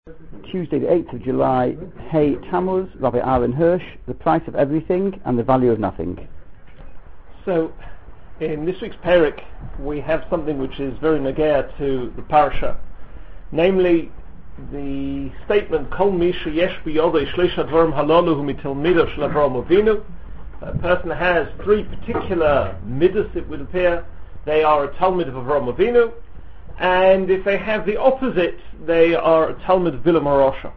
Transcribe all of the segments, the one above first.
Tuesday the 8th of July, Hey Tammuz, Rabbi Aaron Hirsch, The Price of Everything and the Value of Nothing. So, in this week's Perek, we have something which is very negea to the parasha, namely the statement, Kol Misha Yesh B'Yodei Shlish Advarim Halalu Hu Mitalmido Shel Avraham Avinu. A person has three particular midas, it would appear. They are a Talmud of Avraham Avinu, and if they have the opposite, they are a Talmud of Bilam HaRosha.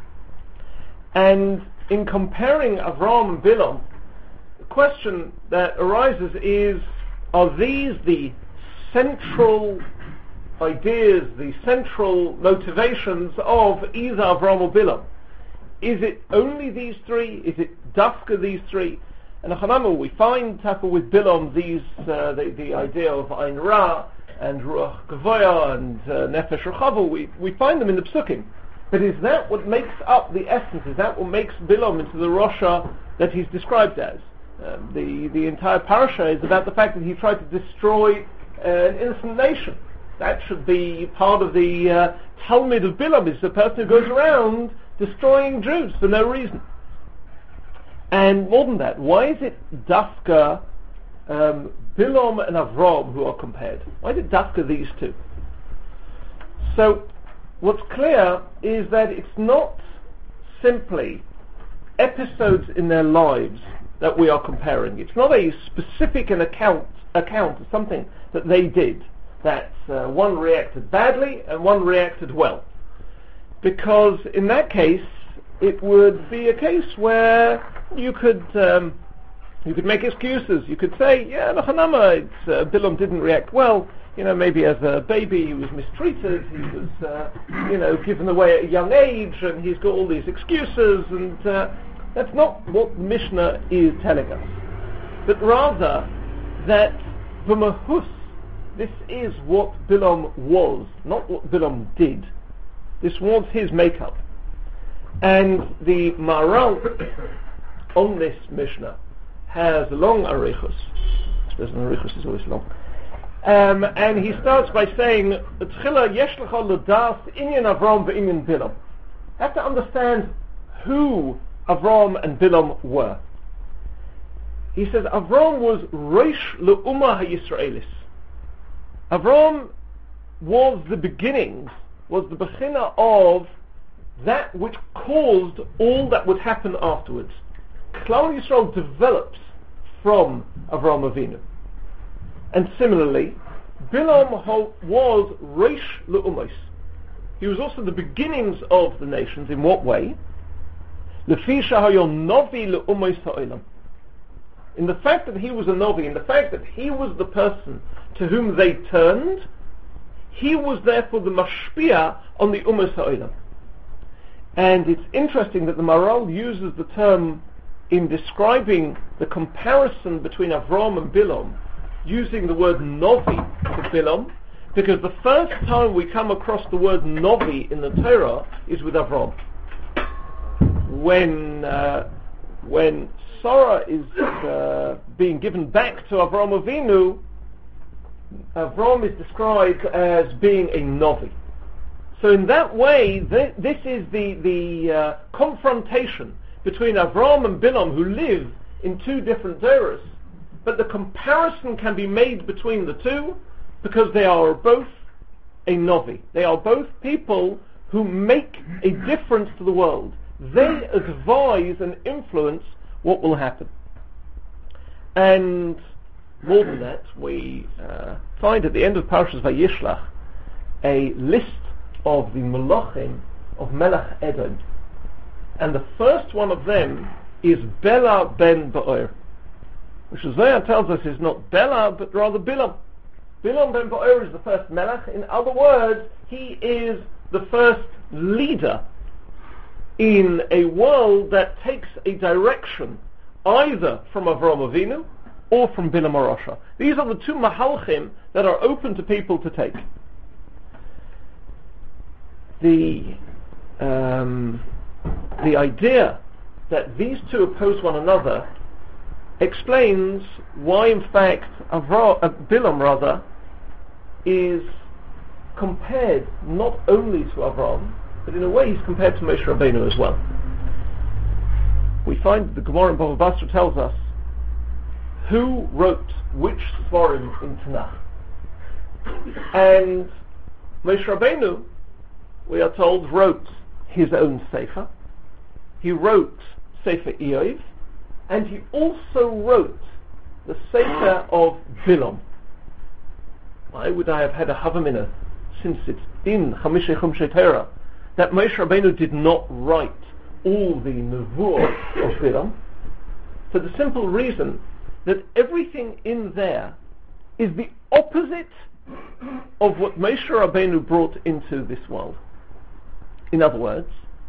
And in comparing Avraham and Bilam, the question that arises is, are these the central ideas, the central motivations of either Avraham or Bilam? Is it only these three? Is it dafka these three? And we find with Bilam these the idea of Ein Ra and Ruach Gavoya and Nefesh Rechavu. We find them in the Psukim. But is that what makes up the essence? Is that what makes Bilam into the Rasha that he's described as? The entire parasha is about the fact that he tried to destroy an innocent nation. That should be part of the Talmud of Bilam, is the person who goes around destroying Jews for no reason. And more than that, why is it Dafka Bilam and Avraham who are compared? Why did Dafka these two? So, what's clear is that it's not simply episodes in their lives that we are comparing. It's not a specific account of something that they did, that one reacted badly and one reacted well. Because in that case, it would be a case where you could make excuses. You could say, Bilam didn't react well. Maybe as a baby he was mistreated, he was, given away at a young age, and he's got all these excuses, and that's not what the Mishnah is telling us. But rather, that B'mahus, this is what Bilam was, not what Bilam did. This was his makeup. And the Maharal on this Mishnah has a long arichus. I suppose an arichus is always long. And he starts by saying, Tchila yesh lecha l'das inyan Avraham ve'inyan Bilam. You have to understand who Avraham and Bilam were. He says, Avraham was Rosh le'umah ha'Yisraelis. Avraham was the beginnings, was the bechina of that which caused all that would happen afterwards. Klal Yisrael develops from Avraham Avinu. And similarly, Bilam was Rosh le'umos. He was also the beginnings of the nations. In what way? Lefi shahayo novi le'umos ha'olam. In the fact that he was a novi, in the fact that he was the person to whom they turned, he was therefore the mashpia on the umos ha'olam. And it's interesting that the Maharal uses the term in describing the comparison between Avraham and Bilam, using the word Novi for Bilam, because the first time we come across the word Novi in the Torah is with Avraham. When Sarah is being given back to Avraham Avinu, Avraham is described as being a Novi. So in that way, this is the confrontation between Avraham and Bilam, who live in two different eras. But the comparison can be made between the two because they are both a Novi. They are both people who make a difference to the world. They advise and influence what will happen. And more than that, we find at the end of Parashas Vayishlach a list of the Malachim of Melech Edom. And the first one of them is Bela ben Be'or, which Zohar tells us is not Bela, but rather Bilam. Bilam ben Be'or is the first Melech. In other words, he is the first leader in a world that takes a direction either from Avraham Avinu or from Bilam HaRasha. These are the two Mahalchim that are open to people to take. The idea that these two oppose one another explains why, in fact, Bilam is compared not only to Avraham, but in a way he's compared to Moshe Rabbeinu as well. We find the Gemara in Bava Basra tells us who wrote which Svarim in Tanakh. And Moshe Rabbeinu, we are told, wrote his own Sefer. He wrote Sefer Eov, and he also wrote the Sefer of Bilam. Why would I have had a Havamina, since it's in Chamisha Chumshei Torah, that Moshe Rabbeinu did not write all the Nevuah of Bilam? For the simple reason that everything in there is the opposite of what Moshe Rabbeinu brought into this world. In other words,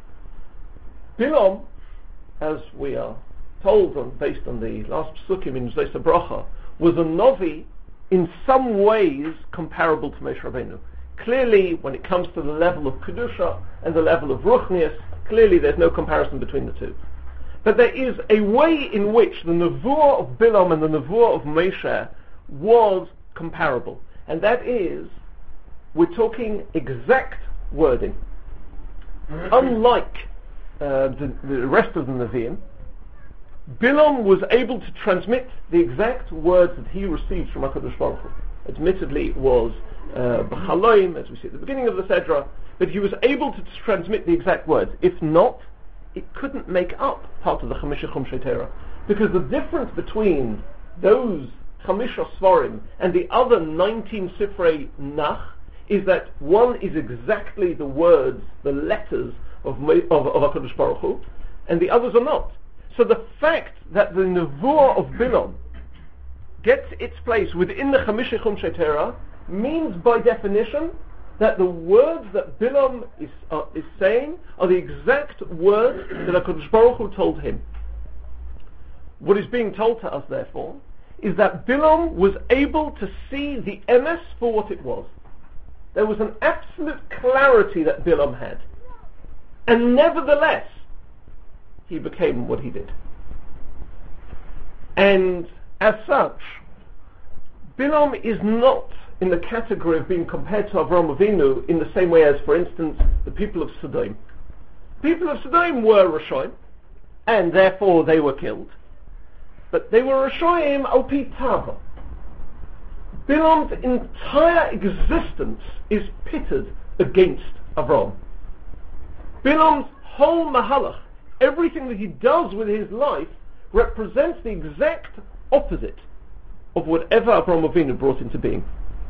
Bilam, as we are told based on the last psukim in Zos HaBracha, was a Novi in some ways comparable to Moshe Rabbeinu. Clearly, when it comes to the level of Kedusha and the level of Ruchnius, clearly there's no comparison between the two. But there is a way in which the Nevuah of Bilam and the Nevuah of Moshe was comparable. And that is, we're talking exact wording. Unlike the rest of the Nevi'im, Bilam was able to transmit the exact words that he received from HaKadosh Baruch Hu. Admittedly, it was b'chaloim, as we see at the beginning of the Sedra, but he was able to transmit the exact words. If not, it couldn't make up part of the Chamisha Chumshei Torah, because the difference between those Chamisha Svarim and the other 19 Sifrei Nach is that one is exactly the words, the letters of HaKadosh Baruch Hu, and the others are not. So the fact that the Nevuah of Bilam gets its place within the Chamisha Chumshei Torah means by definition that the words that Bilam is saying are the exact words that HaKadosh Baruch Hu told him. What is being told to us, therefore, is that Bilam was able to see the emes for what it was. There was an absolute clarity that Bilam had. And nevertheless, he became what he did. And as such, Bilam is not in the category of being compared to Avraham Avinu in the same way as, for instance, the people of Sodom. People of Sodom were Rashoim, and therefore they were killed. But they were Rashoim al pi tava. Bilam's entire existence is pitted against Avraham. Bilam's whole mahalach, everything that he does with his life, represents the exact opposite of whatever Avraham Avinu brought into being.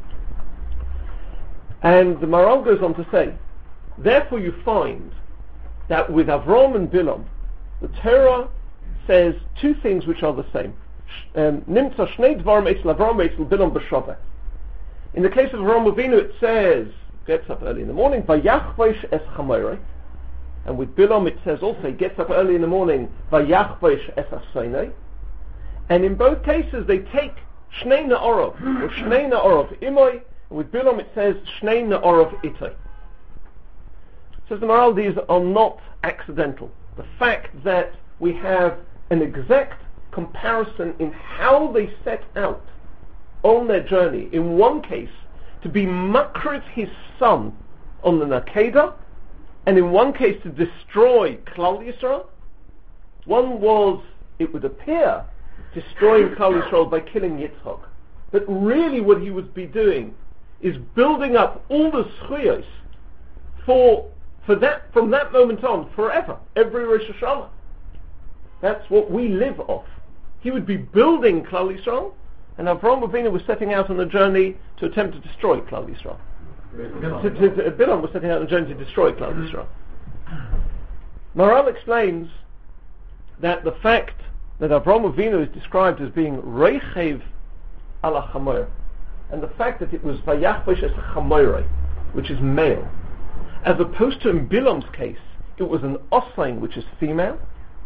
And the Maharal goes on to say, therefore you find that with Avraham and Bilam, the Torah says two things which are the same. Nimtza shnei dvarim etzel Avraham etzel Bilam b'shaveh. In the case of Avraham Avinu, it says, gets up early in the morning, vayachvash es chamoirei. And with Bilam it says also, he gets up early in the morning, vayachvash es aseinei. And in both cases they take shnei na'orov, or shnei na'orov imoi, and with Bilam it says shnei na'orov itoi. Says the Maharal, these are not accidental. The fact that we have an exact comparison in how they set out on their journey. In one case, to be Makrit his son on the Nakeda, and in one case to destroy Klal Yisrael. One was, it would appear, destroying Klal Yisrael by killing Yitzchak. But really what he would be doing is building up all the zchuyos for that, from that moment on, forever, every Rosh Hashanah. That's what we live off. He would be building Klal Yisrael, and Avraham Avinu was setting out on a journey to attempt to destroy Klal Yisrael. Bilam was setting out on a journey to destroy Klal Yisrael. Maharal explains that the fact that Avraham Avinu is described as being Reichev ala Chamoir, and the fact that it was Vayachvash es Chamoirei, which is male, as opposed to in Bilam's case, it was an Osain, which is female,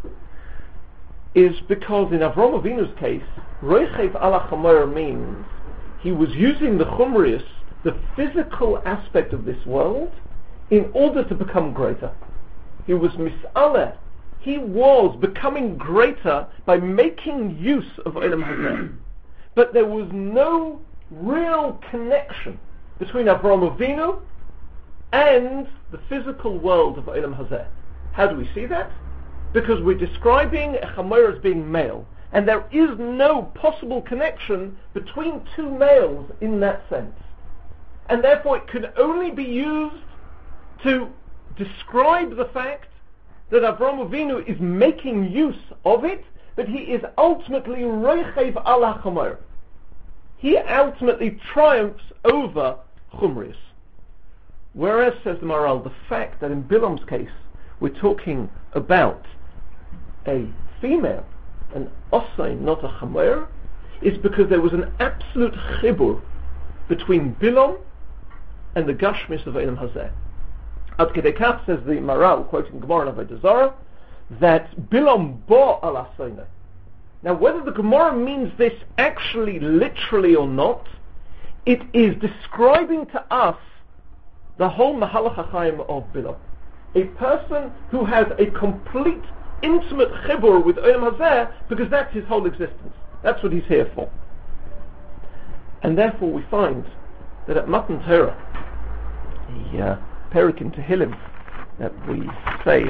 is because in Avraham Avinu's case, Reichev ala Chamoir means he was using the Chumrius, the physical aspect of this world, in order to become greater. He was Mis'aleh. He was becoming greater by making use of Olam Hazeh. But there was no real connection between Avraham Avinu and the physical world of Olam Hazeh. How do we see that? Because we're describing a Chamer as being male, and there is no possible connection between two males in that sense. And therefore it can only be used to describe the fact that Avraham Avinu is making use of it, but he is ultimately Reichev al HaChamer. He ultimately triumphs over Chumrius. Whereas, says the Maharal, the fact that in Bilam's case we're talking about a female, an Osain, not a Chamer, is because there was an absolute chibur between Bilam and the Gashmis of Olam Hazeh. Ad Kedei Kach, says the Maharal, quoting Gemara and Avodah Zarah, that Bilam bo al Asayna. Now, whether the Gemara means this actually literally or not, it is describing to us the whole Mahalach HaChaim of Bilam. A person who has a complete, intimate chibur with Olam Hazeh, because that's his whole existence. That's what he's here for. And therefore we find that at Matan Torah, the Perek in Tehillim that we say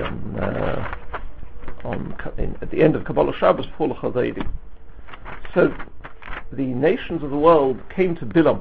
at the end of Kabbalah Shabbos before L'Chazaidi. So the nations of the world came to Bilam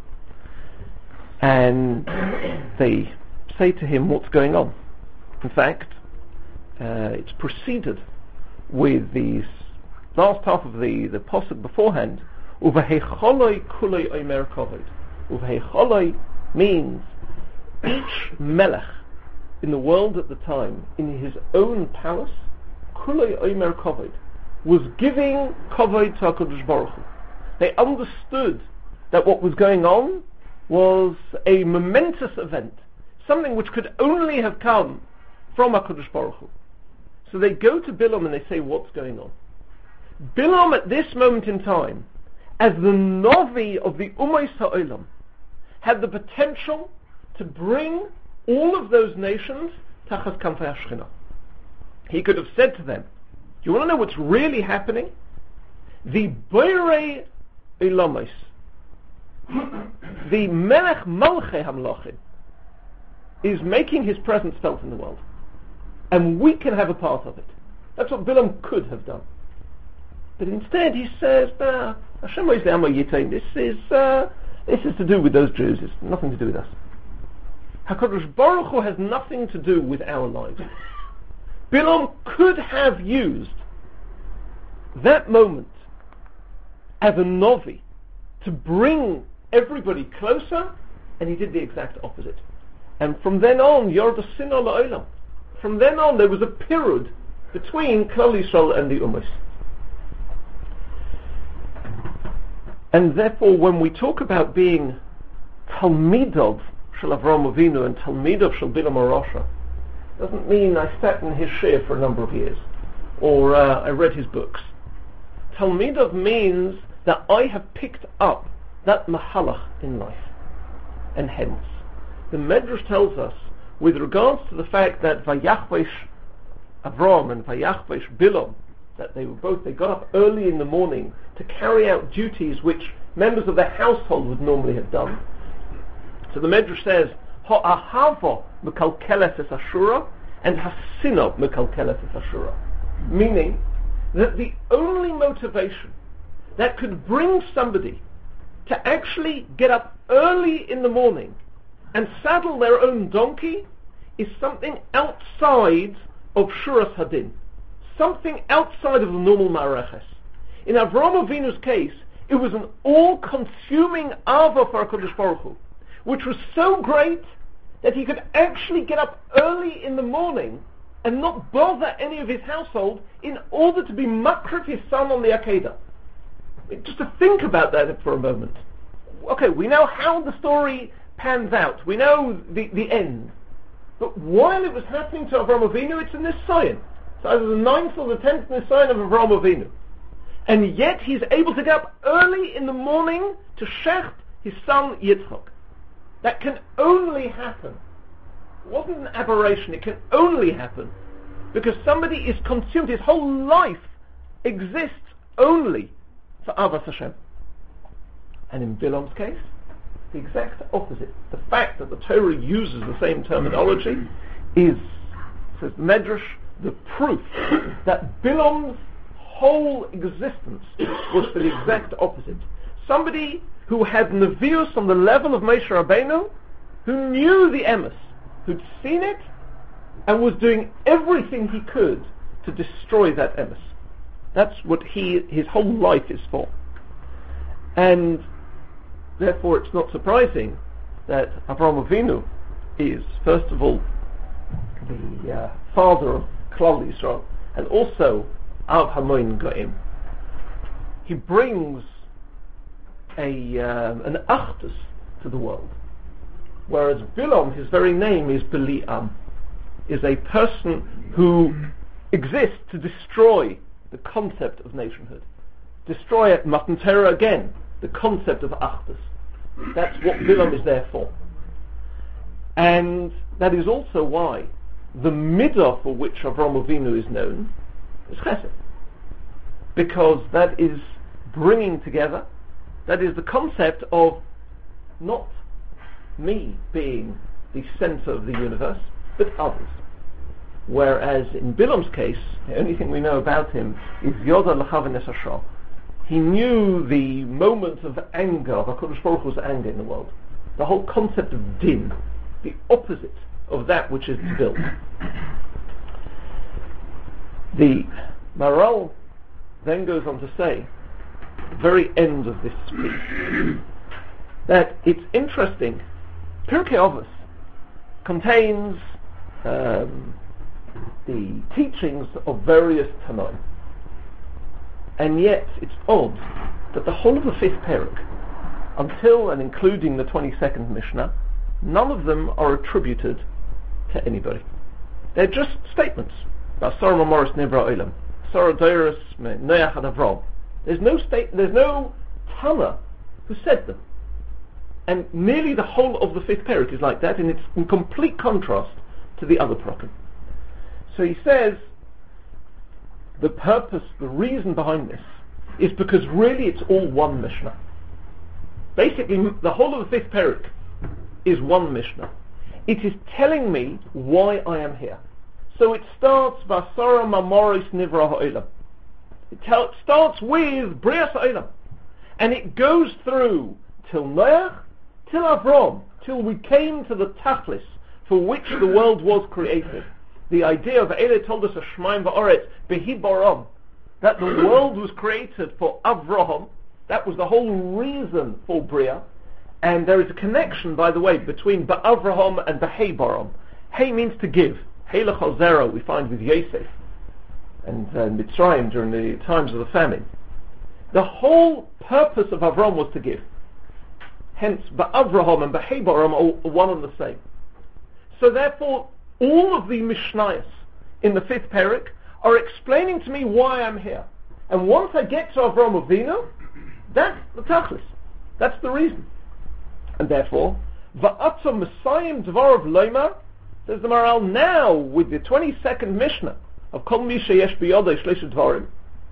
and they say to him, what's going on? In fact, it's preceded with the last half of the posuk beforehand. Uvehecholoi kulei omer kovod. Uvehecholoi means each melech in the world at the time, in his own palace, kulei omer kovod, was giving kovod to HaKadosh Baruch Hu. They understood that what was going on was a momentous event, something which could only have come from HaKadosh Baruch Hu. So they go to Bilam and they say, what's going on? Bilam at this moment in time, as the Novi of the Ummos HaOlam, had the potential to bring all of those nations Tachas Kanfei HaShechina. He could have said to them, do you want to know what's really happening? The Borei Olamos, the Melech Malchei HaMelachim, is making his presence felt in the world. And we can have a part of it. That's what Bilam could have done. But instead he says, Hashem is the Amo Yitain. This is to do with those Jews. It's nothing to do with us. HaKadosh Baruch Hu has nothing to do with our lives. Bilam could have used that moment as a novi to bring everybody closer, and he did the exact opposite. And from then on, Yorda Sin Al Olam. From then on, there was a period between Klal Yisrael and the Ummos. And therefore, when we talk about being Talmidov Shel Avraham Avinu and Talmidov Shel Bilam HaRasha, doesn't mean I sat in his shir for a number of years, or I read his books. Talmidov means that I have picked up that mahalach in life. And hence, the Medrash tells us, with regards to the fact that Vayachvesh Avram and Vayachvesh Bilam, that they got up early in the morning to carry out duties which members of their household would normally have done. So the Medrash says, Ha'ahava mekalkeles es Ashura, and Hasina mekalkeles es Ashura. Meaning that the only motivation that could bring somebody to actually get up early in the morning and saddle their own donkey is something outside of Shuras Hadin, something outside of the normal Ma'areches. In Avraham Avinu's case, it was an all-consuming Ava for HaKadosh Baruch Hu, which was so great that he could actually get up early in the morning and not bother any of his household in order to be makrif his son on the Akedah. Just to think about that for a moment. Okay, we know how the story pans out. We know the end. But while it was happening to Avraham Avinu, it's a Nisayan. So either the 9th or the 10th Nisayan of Avraham Avinu. And yet he's able to get up early in the morning to shecht his son Yitzchak. That can only happen. It wasn't an aberration. It can only happen because somebody is consumed. His whole life exists only for Avas Hashem. And in Bilam's case, the exact opposite. The fact that the Torah uses the same terminology is, says Medrash, the proof that Bilam's whole existence was for the exact opposite. Somebody who had Nevius on the level of Moshe Rabbeinu, who knew the emes, who'd seen it, and was doing everything he could to destroy that emes. That's what his whole life is for. And therefore it's not surprising that Avraham Avinu is, first of all, the father of Klal Yisrael, and also Av Hamoin Goim. He brings an Achdus to the world, whereas Bilam, his very name is Biliam, is a person who exists to destroy the concept of nationhood, destroy it, Matan Torah again, the concept of Achdus. That's what Bilam is there for. And that is also why the midah for which Avraham Avinu is known is Chesed, because that is bringing together, that is the concept of not me being the center of the universe, but others. Whereas in Bilam's case, the only thing we know about him is Yoda L'chaven es Hashah. He knew the moment of anger, of HaKadosh Baruch Hu's anger in the world. The whole concept of din, the opposite of that which is to build. The Maharal then goes on to say, at the very end of this speech, that it's interesting, Pirkei Avos contains the teachings of various Tanoim, and yet it's odd that the whole of the fifth Perek, until and including the 22nd Mishnah, none of them are attributed to anybody. They're just statements. There's no Tana who said them. And nearly the whole of the fifth Perek is like that, and it's in complete contrast to the other Prokim. So he says, the purpose, the reason behind this, is because really it's all one Mishnah. Basically, the whole of the fifth Perek is one Mishnah. It is telling me why I am here. So it starts Basara Mamoris Nivra Ha'olam. It starts with Brias Ha'olam, and it goes through till Noach, till Avram, till we came to the Tachlis for which the world was created. The idea of Eile told us Shemaim Va'aretz Behi Baram, that the world was created for Avraham. That was the whole reason for Bria. And there is a connection, by the way, between Ba'avraham and Behei Baram. Hey means to give. Hey Lechal Zera we find with Yosef and Mitzrayim during the times of the famine. The whole purpose of Avram was to give. Hence, Ba'avraham and Behei Baram are one and the same. So therefore, all of the Mishnayos in the fifth Perek are explaining to me why I'm here. And once I get to Avraham Avinu, that's the Tachlis. That's the reason. And therefore, Va'atzom Messiahim Dvarav Loimar, says the Maharal, now with the 22nd Mishnah of Kol Mi Sheyesh Biyodei Shleisha Dvarim,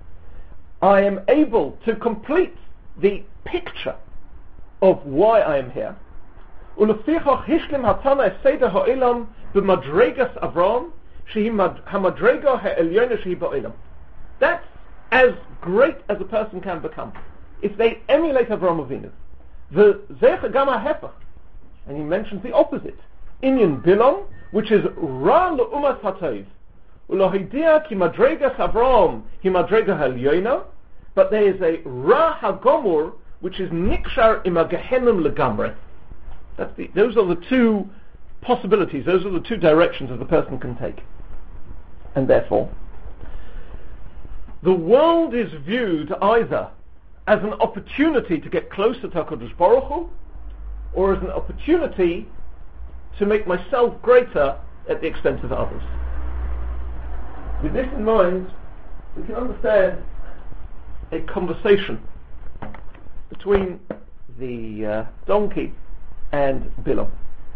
I am able to complete the picture of why I am here. Ulefichach hishlim hatana eseder ha'olam b'madregas Avram shehi hamadrega ha'elyona shehi ba'olam. That's as great as a person can become if they emulate Avraham Avinu. V'zech gama hefach, and he mentions the opposite. Inyan Bilam, which is ra le'umas hatov, ulohidia ki madregas Avram hi madrega ha'elyona, but there is a ra hagomur which is nikshar im gehenim legamre. Those are the two possibilities, those are the two directions that the person can take. And therefore, the world is viewed either as an opportunity to get closer to HaKadosh Baruch Hu, or as an opportunity to make myself greater at the expense of others. With this in mind, we can understand a conversation between the donkey and Bilam.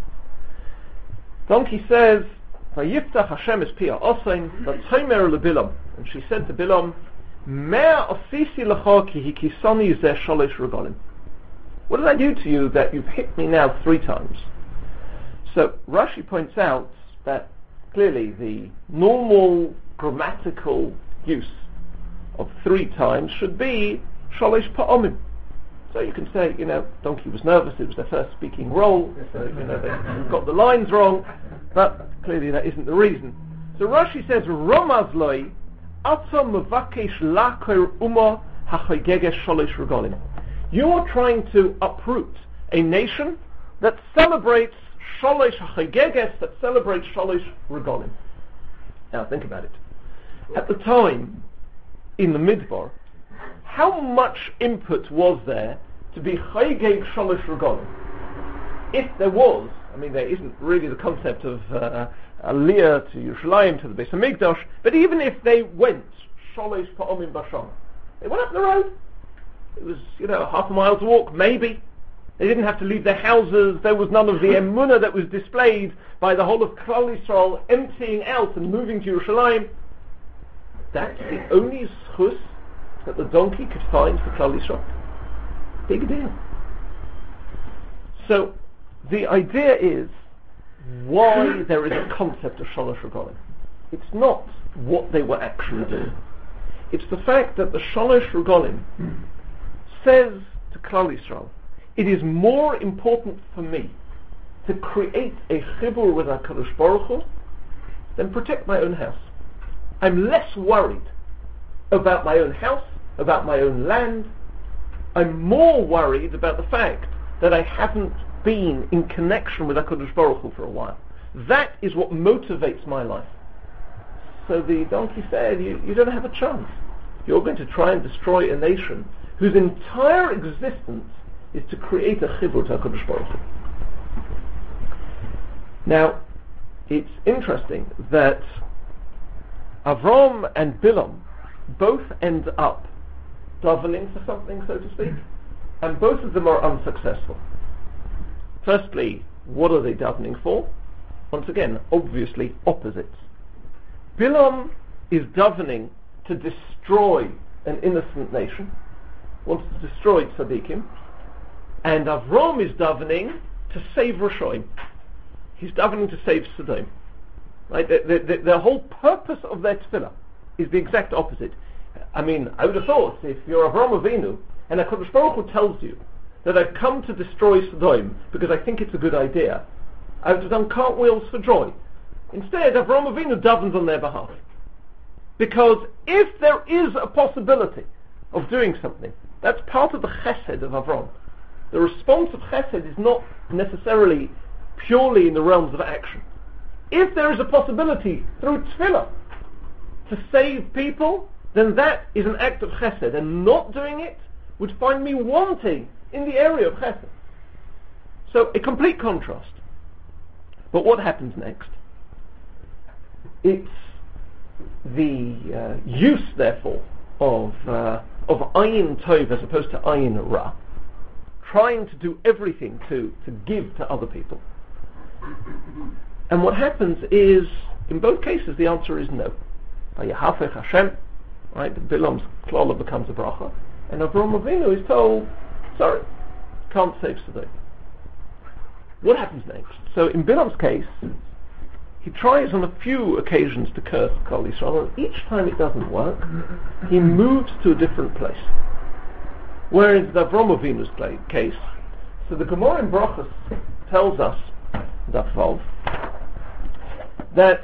Donkey says, "Vayiftach Hashem es pia osein v'tzomer leBilam," and she said to Bilam, "Mea osisi lecha ki hikisani zeh shalosh regalim." What did I do to you that you've hit me now 3 times? So Rashi points out that clearly the normal grammatical use of 3 times should be shalosh pa'omim. So you can say, donkey was nervous, it was their first speaking role, so they got the lines wrong, but clearly that isn't the reason. So Rashi says, Romaz loi, atom mevakesh lakoir umah hachogeges shalosh regalim. You are trying to uproot a nation that celebrates shalosh hachogeges, that celebrates shalosh regalim. Now think about it. At the time, in the Midbar, how much input was there to be chaygeig shalosh regalim? If there was, there isn't really the concept of aliyah to Yerushalayim, to the Beis HaMikdash, but even if they went shalosh pa'omim basham, they went up the road. It was, half a mile's walk, maybe. They didn't have to leave their houses. There was none of the emunah that was displayed by the whole of Klal Yisrael emptying out and moving to Yerushalayim. That's the only schus that the donkey could find for Klal Yisrael. Big deal. So the idea is why there is a concept of shalosh regalim. It's not what they were actually doing. It's the fact that the shalosh regalim says to Klal Yisrael, it is more important for me to create a chibur with HaKadosh Baruch Hu than protect my own house. I'm less worried about my own house, about my own land. I'm more worried about the fact that I haven't been in connection with HaKadosh Baruch Hu for a while. That is what motivates my life. So the donkey said, you don't have a chance. You're going to try and destroy a nation whose entire existence is to create a chibur to HaKadosh Baruch Hu. Now, it's interesting that Avram and Bilam both end up davening for something, so to speak, and both of them are unsuccessful. Firstly, what are they davening for? Once again, obviously opposites. Bilam is davening to destroy an innocent nation, wants to destroy tzaddikim, and Avram is davening to save Rishoim. He's davening to save Sodom. Right? The whole purpose of their tefillah is the exact opposite. I would have thought, if you're Avram Avinu, and HaKadosh Baruch Hu tells you that I've come to destroy Sodom because I think it's a good idea, I would have done cartwheels for joy. Instead, Avram Avinu davens on their behalf. Because if there is a possibility of doing something, that's part of the chesed of Avram. The response of chesed is not necessarily purely in the realms of action. If there is a possibility through tefillah to save people, then that is an act of chesed, and not doing it would find me wanting in the area of chesed. So a complete contrast. But what happens next? It's the use, therefore, of ayin tov as opposed to ayin ra, trying to do everything to give to other people. And what happens is, in both cases, the answer is no. Vayahafech Hashem, right? Bilam's klala becomes a bracha, and Avram Avinu is told, sorry, can't save Sodom. What happens next? So in Bilam's case, he tries on a few occasions to curse Klal Yisrael, and each time it doesn't work, he moves to a different place. Whereas in Avram Avinu's case, so the Gemara in Brachos tells us, Daf Vav, that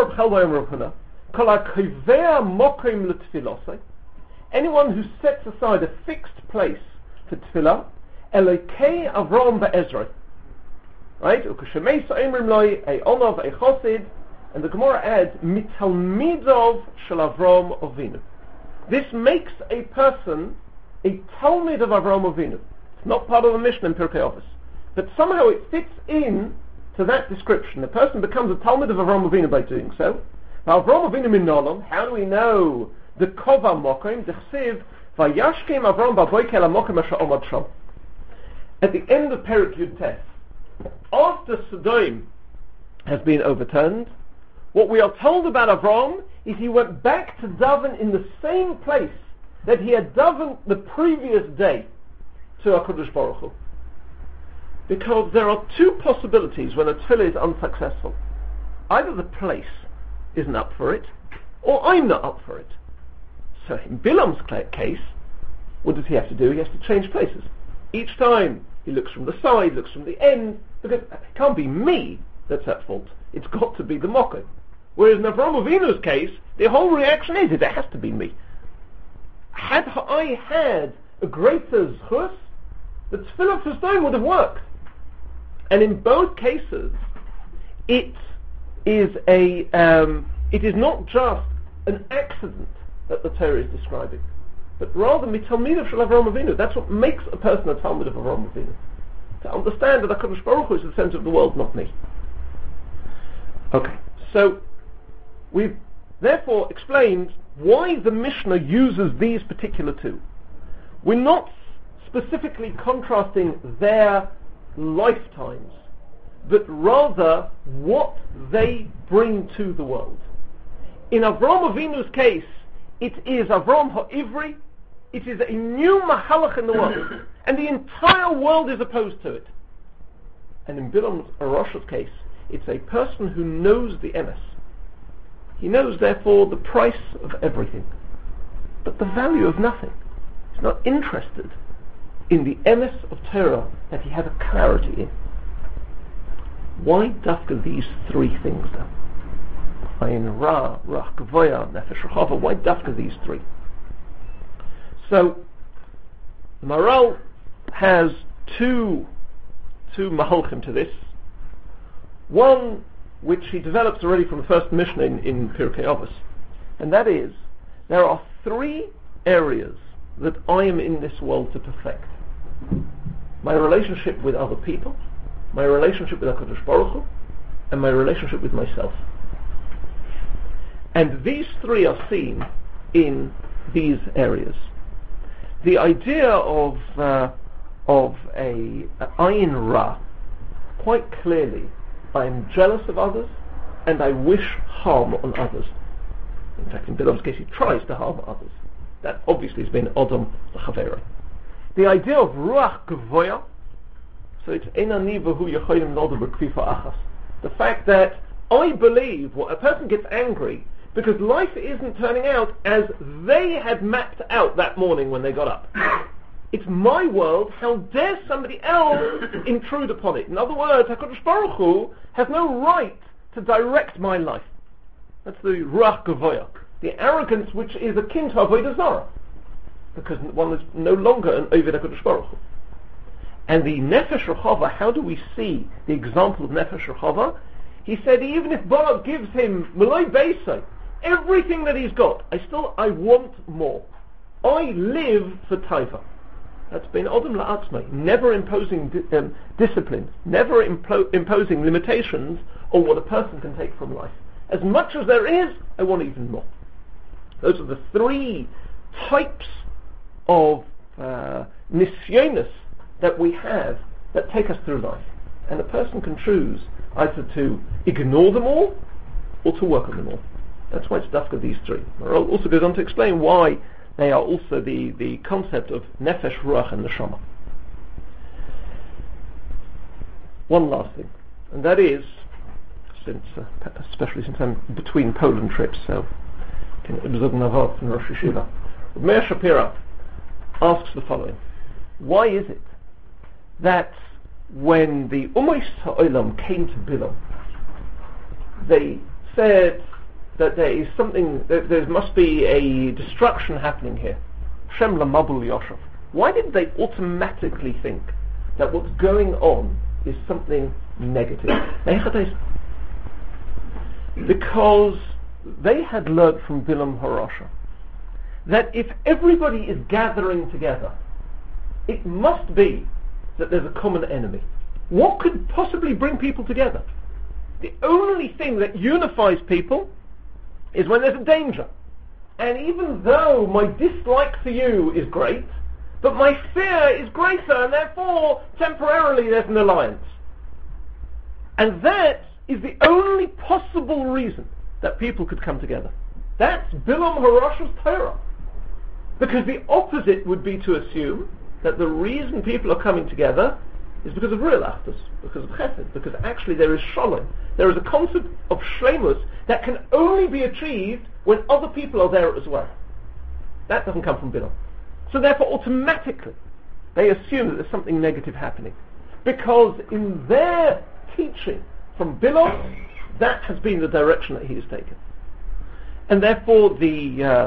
anyone who sets aside a fixed place for tefillah, Elokei Avram Be'ezra, right? And the Gemara adds Mitalmidov Shel Avram Avinu. This makes a person a Talmid of Avram Avinu. It's not part of the Mishnah in Pirkei Avos, but somehow it fits in to that description. The person becomes a Talmid of Avram Avinu by doing so. Now Avram Avinu min Nolam, how do we know the Kova Mokim, the Chsiv, Vayashkem Avram Baboikel HaMokim Asher Omad Sham. At the end of Perek Yud Tes, after Sodom has been overturned, what we are told about Avram is he went back to daven in the same place that he had davened the previous day to HaKadosh Baruch Hu. Because there are two possibilities when a tefillah is unsuccessful. Either the place isn't up for it, or I'm not up for it. So in Bilam's case, what does he have to do? He has to change places. Each time he looks from the side, looks from the end, because it can't be me that's at fault. It's got to be the mocker. Whereas in Avraham Avinu's case, the whole reaction is, it has to be me. Had I had a greater zchus, the tefillah for stone would have worked. And in both cases, it is not just an accident that the Torah is describing, but rather mitalmidav shel Avraham Avinu. That's what makes a person a talmid of Avraham Avinu. To understand that HaKadosh Baruch Hu is the center of the world, not me. Okay, so we've therefore explained why the Mishnah uses these particular two. We're not specifically contrasting their lifetimes, but rather what they bring to the world. In Avraham Avinu's case, it is Avraham Ha'ivri, it is a new mahalach in the world, and the entire world is opposed to it. And in Bilam Arosha's case, it's a person who knows the emes. He knows, therefore, the price of everything, but the value of nothing. He's not interested in the emes of Torah that he has a clarity in. Why dafka these three things then? Ayin Ra, Rach Gavoya, Nefesh Rechava. Why dafka these three? So, the Maharal has two mahalchim to this. One, which he develops already from the first Mishnah in Pirkei Avos, and that is, there are three areas that I am in this world to perfect. My relationship with other people, my relationship with HaKadosh Baruch Hu, and my relationship with myself. And these three are seen in these areas. The idea of a ayin ra, quite clearly, I am jealous of others, and I wish harm on others. In fact, in Bilam's case, he tries to harm others. That obviously has been Odom l'Chavera. The idea of Ruach Gavoya, so it's Einani v'hu yecholim nodu b'kfifa achas. The fact that I believe a person gets angry because life isn't turning out as they had mapped out that morning when they got up. It's my world, how dare somebody else intrude upon it? In other words, HaKadosh Baruch Hu has no right to direct my life. That's the Ruach Gavoya, the arrogance which is akin to Avodah Zarah, because one is no longer an Oved HaKadosh Baruch Hu. And the Nefesh Rechava, how do we see the example of Nefesh Rechava? He said, even if Balak gives him Meloi Beisai, everything that he's got, I want more. I live for Taiva. That's been Odom La'atzmai, never imposing discipline, never imposing limitations on what a person can take from life. As much as there is, I want even more. Those are the three types of nisyonos that we have that take us through life. And a person can choose either to ignore them all or to work on them all. That's why it's dafka these three. Maharal also goes on to explain why they are also the concept of nefesh, ruach, and neshama. One last thing, and that is, especially since I'm between Poland trips, so in Ibzug Navot and Rosh Yeshiva, Meir Shapira asks the following: why is it that when the Ummos Ha'olam came to Bilam, they said that there is something, that there must be a destruction happening here? Shem Lamabul Yoshev. Why did they automatically think that what's going on is something negative? Because they had learned from Bilam Harosha that if everybody is gathering together, it must be that there's a common enemy. What could possibly bring people together? The only thing that unifies people is when there's a danger. And even though my dislike for you is great, but my fear is greater, and therefore temporarily there's an alliance. And that is the only possible reason that people could come together. That's Bilam Harosha's Torah. Because the opposite would be to assume that the reason people are coming together is because of real achdus, because of chesed, because actually there is shalom. There is a concept of shleimus that can only be achieved when other people are there as well. That doesn't come from Bilam. So therefore, automatically, they assume that there's something negative happening. Because in their teaching from Bilam, that has been the direction that he has taken. And therefore, the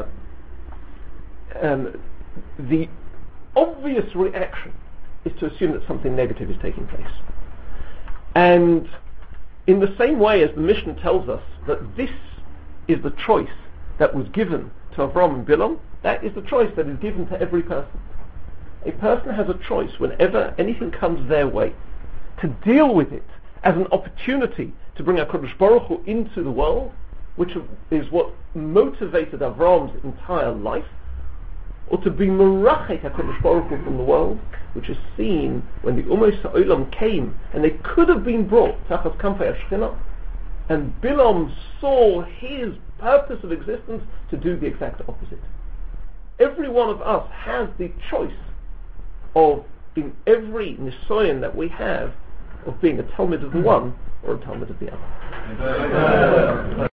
obvious reaction is to assume that something negative is taking place. And in the same way as the Mishnah tells us that this is the choice that was given to Avram and Bilam, that is the choice that is given to every person. A person has a choice whenever anything comes their way to deal with it as an opportunity to bring HaKadosh Baruch Hu into the world, which is what motivated Avram's entire life, or to be merachek HaKadosh Baruch Hu from the world, which is seen when the Umos Ha'olam came, and they could have been brought Tachas Kanfei HaShekhinah, and Bilam saw his purpose of existence to do the exact opposite. Every one of us has the choice of, in every nisoyan that we have, of being a Talmid of the one or a Talmid of the other.